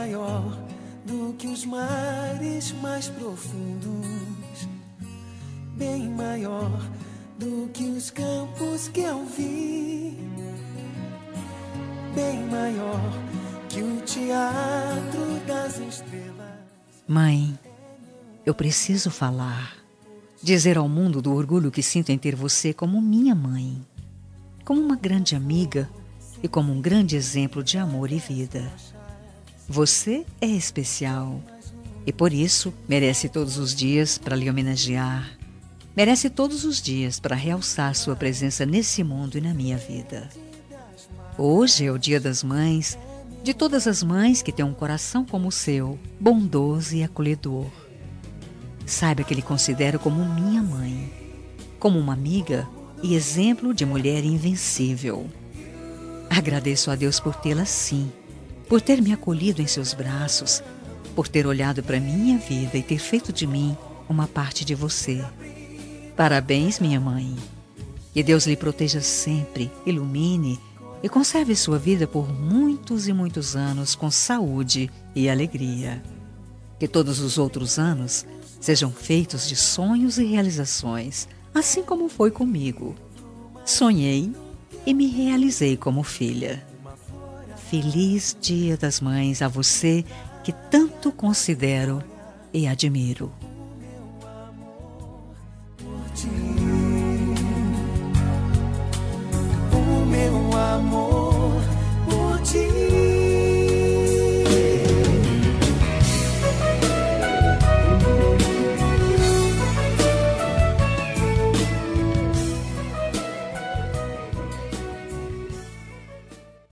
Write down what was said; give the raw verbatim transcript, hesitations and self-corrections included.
maior do que os mares mais profundos, bem maior do que os campos que eu vi, bem maior que o teatro das estrelas. Mãe, eu preciso falar, dizer ao mundo do orgulho que sinto em ter você como minha mãe, como uma grande amiga e como um grande exemplo de amor e vida. Você é especial e por isso merece todos os dias para lhe homenagear, merece todos os dias para realçar sua presença nesse mundo e na minha vida. Hoje é o Dia das Mães, de todas as mães que têm um coração como o seu, bondoso e acolhedor. Saiba que lhe considero como minha mãe, como uma amiga e exemplo de mulher invencível. Agradeço a Deus por tê-la sim, por ter me acolhido em seus braços, por ter olhado para minha vida e ter feito de mim uma parte de você. Parabéns, minha mãe. Que Deus lhe proteja sempre, ilumine e conserve sua vida por muitos e muitos anos com saúde e alegria. Que todos os outros anos sejam feitos de sonhos e realizações, assim como foi comigo. Sonhei e me realizei como filha. Feliz Dia das Mães a você que tanto considero e admiro.